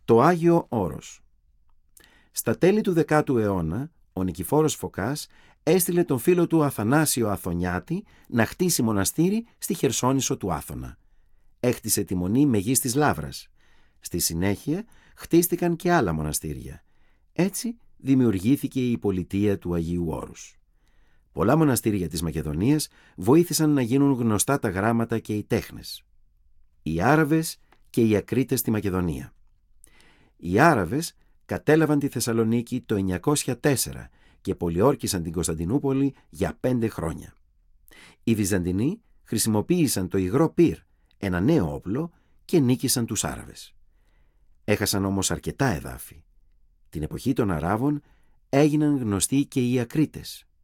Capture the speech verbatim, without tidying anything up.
Το Άγιο Όρος. Στα τέλη του δεκάτου αιώνα, ο Νικηφόρος Φωκάς έστειλε τον φίλο του Αθανάσιο Αθωνιάτη να χτίσει μοναστήρι στη Χερσόνησο του Άθωνα. Έχτισε τη μονή Μεγίστης Λαύρας. Στη συνέχεια χτίστηκαν και άλλα μοναστήρια. Έτσι δημιουργήθηκε η πολιτεία του Αγίου Όρους. Πολλά μοναστήρια της Μακεδονίας βοήθησαν να γίνουν γνωστά τα γράμματα και οι τέχνες. Οι Άραβες και οι Ακρίτες στη Μακεδονία. Οι Άραβες κατέλαβαν τη Θεσσαλονίκη το εννιακόσια τέσσερα και πολιόρκησαν την Κωνσταντινούπολη για πέντε χρόνια. Οι Βυζαντινοί χρησιμοποίησαν το υγρό πυρ, ένα νέο όπλο, και νίκησαν τους Άραβες. Έχασαν όμως αρκετά εδάφη. Την εποχή των Αράβων έγιναν γνωστοί και οι Ακρίτες.